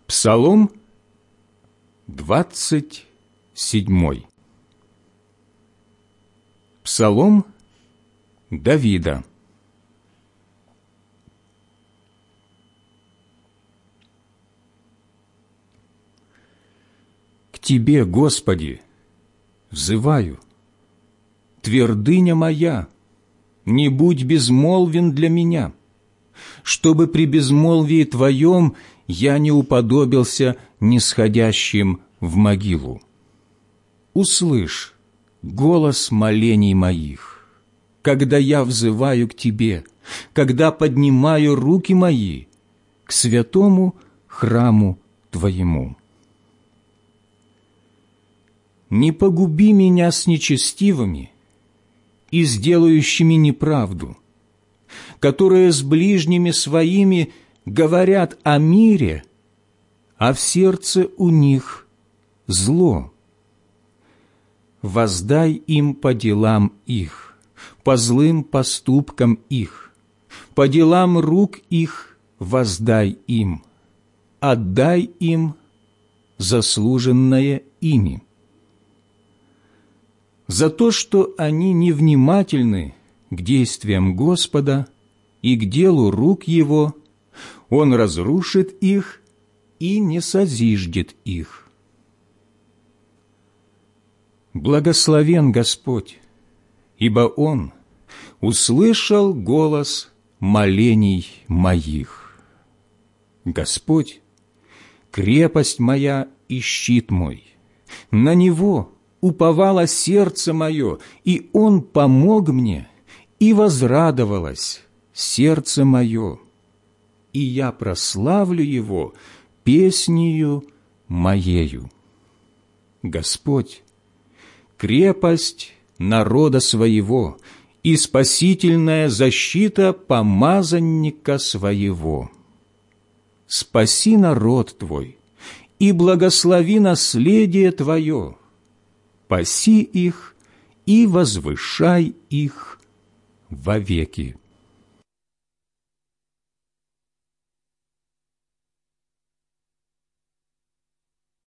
Псалом 27. Псалом Давида. К Тебе, Господи, взываю, твердыня моя, не будь безмолвен для меня, чтобы при безмолвии Твоем я не уподобился нисходящим в могилу. Услышь голос молений моих, когда я взываю к Тебе, когда поднимаю руки мои к святому храму Твоему. Не погуби меня с нечестивыми и с делающими неправду, которые с ближними своими говорят о мире, а в сердце у них зло. Воздай им по делам их, по злым поступкам их, по делам рук их воздай им, отдай им заслуженное ими. За то, что они невнимательны к действиям Господа и к делу рук Его, Он разрушит их и не созиждет их. Благословен Господь, ибо Он услышал голос молений моих. Господь, крепость моя и щит мой, на Него уповало сердце мое, и Он помог мне, и возрадовалось сердце мое, и я прославлю Его песнею моею. Господь, крепость народа своего и спасительная защита помазанника своего. Спаси народ Твой и благослови наследие Твое, паси их и возвышай их вовеки.